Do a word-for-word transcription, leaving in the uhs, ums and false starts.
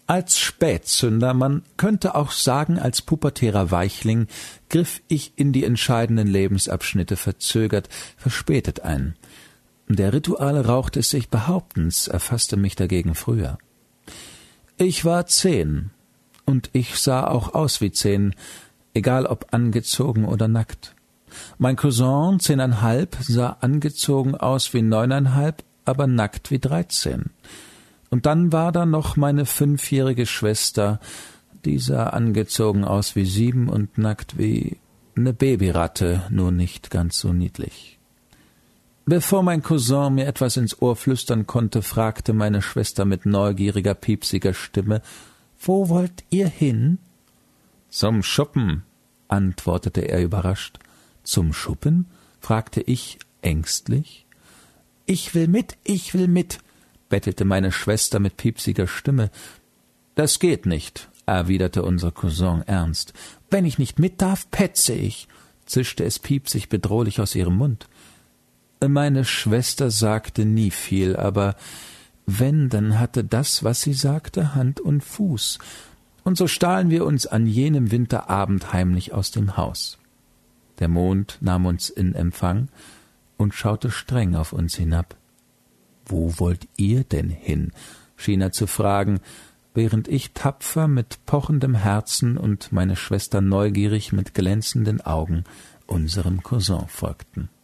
Als Spätzünder, man könnte auch sagen als pubertärer Weichling, griff ich in die entscheidenden Lebensabschnitte verzögert, verspätet ein. Der rituale Rauch des sich Behauptens erfasste mich dagegen früher. Ich war zehn, und ich sah auch aus wie zehn, egal ob angezogen oder nackt. Mein Cousin, zehneinhalb, sah angezogen aus wie neuneinhalb, aber nackt wie dreizehn. Und dann war da noch meine fünfjährige Schwester, die sah angezogen aus wie sieben und nackt wie eine Babyratte, nur nicht ganz so niedlich. Bevor mein Cousin mir etwas ins Ohr flüstern konnte, fragte meine Schwester mit neugieriger, piepsiger Stimme, »Wo wollt ihr hin?« »Zum Schuppen«, antwortete er überrascht. »Zum Schuppen?« fragte ich ängstlich. »Ich will mit, ich will mit«, bettelte meine Schwester mit piepsiger Stimme. »Das geht nicht«, erwiderte unser Cousin ernst. »Wenn ich nicht mit darf, petze ich«, zischte es piepsig bedrohlich aus ihrem Mund. Meine Schwester sagte nie viel, aber wenn, dann hatte das, was sie sagte, Hand und Fuß. Und so stahlen wir uns an jenem Winterabend heimlich aus dem Haus. Der Mond nahm uns in Empfang und schaute streng auf uns hinab. »Wo wollt ihr denn hin?« schien er zu fragen, während ich tapfer mit pochendem Herzen und meine Schwester neugierig mit glänzenden Augen unserem Cousin folgten.